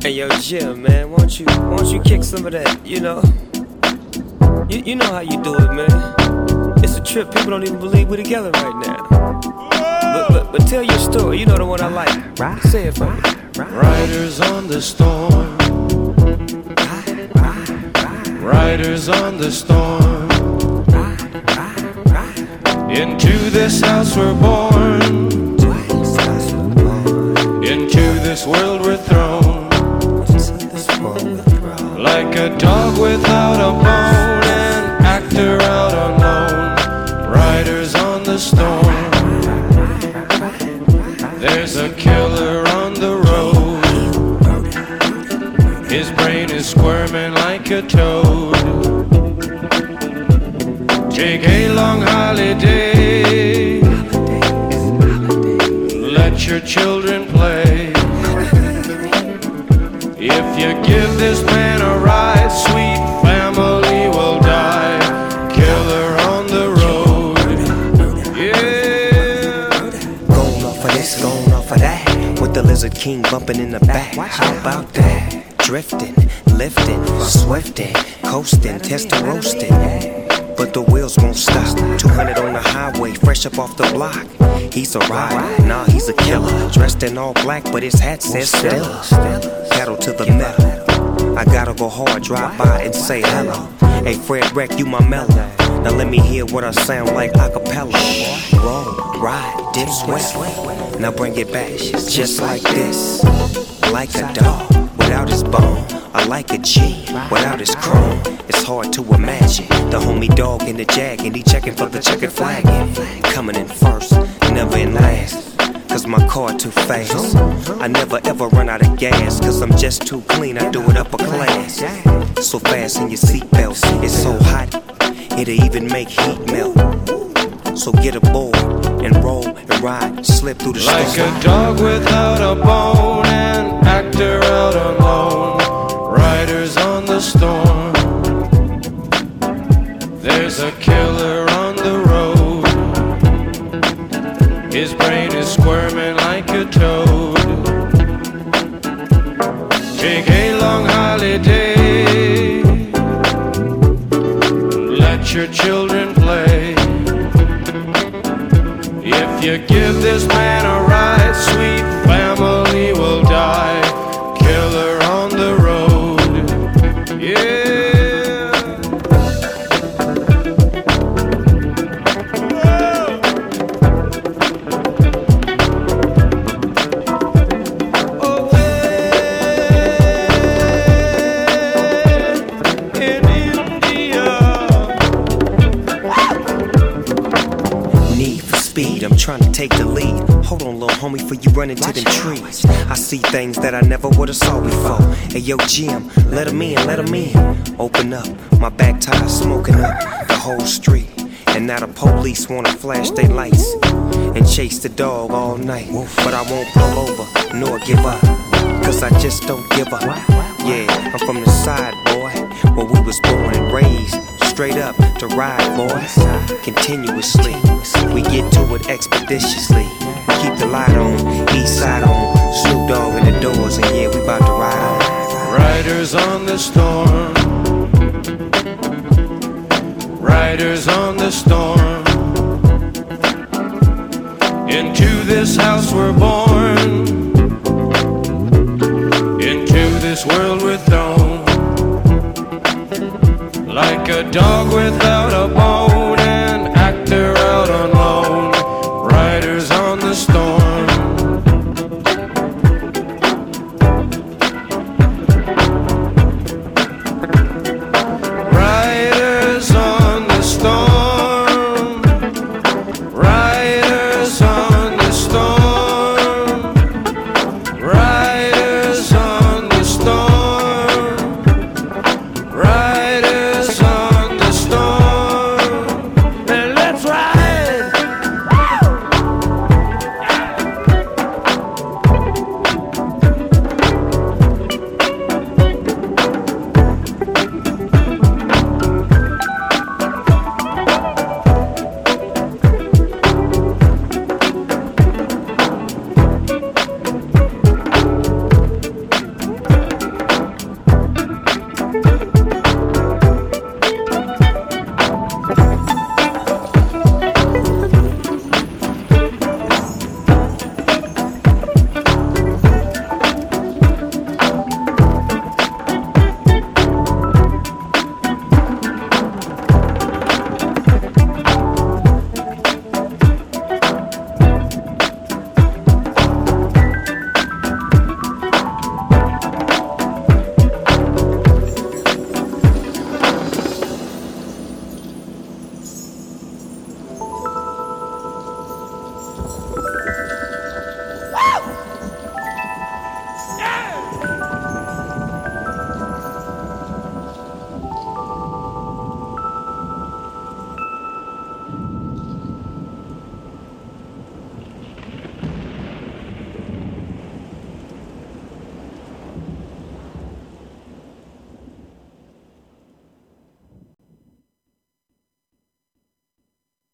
Hey yo, Jim, man, won't you kick some of that? You know how you do it, man. It's a trip. People don't even believe we're together right now. But tell your story. You know the one I like. Say it for me. Riders on the storm. Riders on the storm. Into this house we're born. Into this world we're thrown. Like a dog without a bone, an actor out alone. Riders on the storm. There's a killer on the road. His brain is squirming like a toad. Take a long holiday. Let your children play. If you give this man a ride, sweet family will die. Killer on the road. Yeah. Going off of this, going off of that. With the Lizard King bumping in the back. How about that? Drifting, lifting, swifting, coasting, testing, roasting. But the wheels won't stop. 200 on the highway, fresh up off the block. He's a rider, nah, he's a killer. Dressed in all black, but his hat says Stella. Pedal to the metal. I gotta go hard, drive by and say hello. Hey, Fred Wreck, you my mellow. Now let me hear what I sound like a cappella. Roll, ride, dip, sweat. Now bring it back, just like this. Like a dog without his bone. I like a G without his chrome. It's hard to imagine the homie dog in the jag, and he checking for the checkered flag. Coming in first, never in last. Cause my car too fast. I never ever run out of gas. Cause I'm just too clean, I do it upper class. So fast in your seatbelts, it's so hot, it'll even make heat melt. So get aboard and roll and ride, slip through the storm. Like a dog without a bone, an actor out alone. Riders on the storm. There's a killer on the road. His brain is squirming like a toad. Take a long holiday. Let your children play. If you give this man a ride, sweet family will die. Killer on the road. Yeah. I'm trying to take the lead. Hold on, little homie, before you run into them trees. I see things that I never would've saw before. Hey, yo, Jim, let him in, let him in. Open up, my back tire smoking up the whole street. And now the police wanna flash their lights and chase the dog all night. But I won't pull over, nor give up, cause I just don't give up. Yeah, I'm from the side, boy, where we was born and raised. Straight up to ride, boys, continuously. We get to it expeditiously. We keep the light on, east side on, Snoop Dogg in the doors, and yeah, we about to ride on. Riders on the storm. Riders on the storm. Into this house we're born. Into this world we're thrown. Like a dog without a